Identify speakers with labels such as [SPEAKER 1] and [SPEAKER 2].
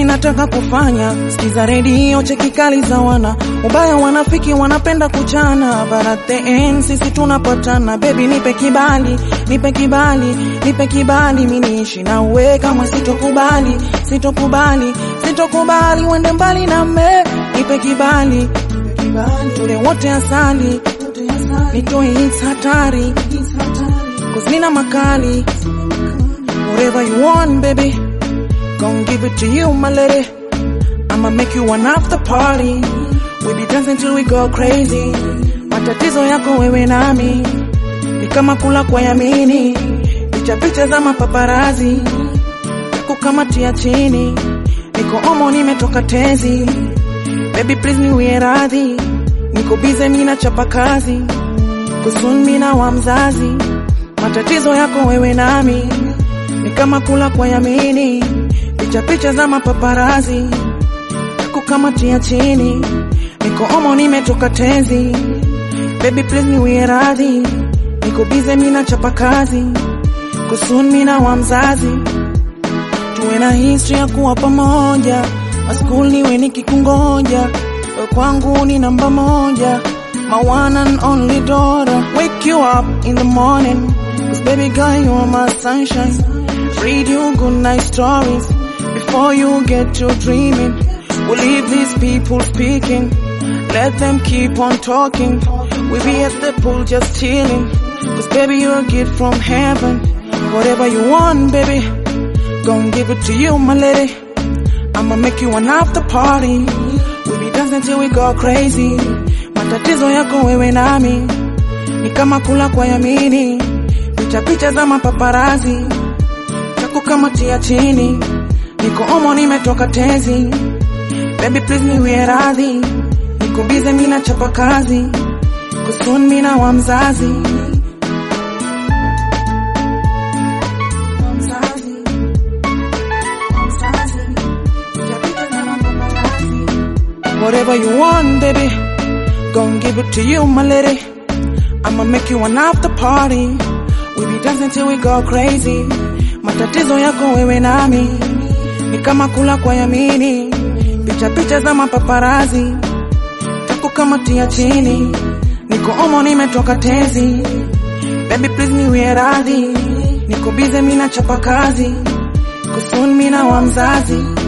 [SPEAKER 1] nataka kufanya. Sikiza radio, cheki kali za wana ubaya, wanafiki wanapenda kuchana, but at the end sisi tunapatana. Baby nipe kibali, nipe kibali, nipe kibali, mimi niishi na wewe kama sitokubali, sitokubali, sitokubali uende mbali na me. Nipe kibali, tule wote asali, nitoe hits hatari, cause nina makali. Whatever you want baby, gon' give it to you my lady. I'ma make you one after party, we be dancing till we go crazy. Matatizo yako wewe nami ni kama kula kwa yamini, picha picha za mapaparazi kukamatia chini, niko omo nimetoka tezi. Baby please niwie radhi, niko busy mina chapa kazi, kusun mina wa mzazi. Matatizo yako wewe nami ni kama kula kwa yamini, picha picha za mapaparazi kukamatia chini, niko omo nimetoka tezi. Baby please niwie radhi, niko busy mina chapa kazi, kusun mina wa mzazi. Tuwe na history ya kuwa pamoja, school niwe nikikungoja, wewe kwangu ni namba moja, my one and only daughter. Wake you up in the morning, cause baby girl you are my sunshine. Read you good night stories before you get to dreaming. We'll leave these people speaking, let them keep on talking. We be at the pool just chilling, cause baby you're a gift from heaven. Whatever you want baby, gon' give it to you my lady. I'ma make you one after party, we be dancing till we go crazy. Matatizo yako wewe nami ni kama kula kwa yamini, picha picha za mapaparazi kukamatia chini, niko omo nimetoka tezi. Baby please niwie radhi, niko busy mina chapa kazi, kusun mina wa mzazi. Whatever you want baby, gon' give it to you my lady. I'ma make you one after party, we be dancing till we go crazy. Matatizo yako wewe nami ni kama kula kwa yamini, picha picha za mapaparazi kukamatia chini, niko omo nimetoka tezi. Baby please niwie radhi, niko busy mina chapa kazi, kusun mina wa mzazi.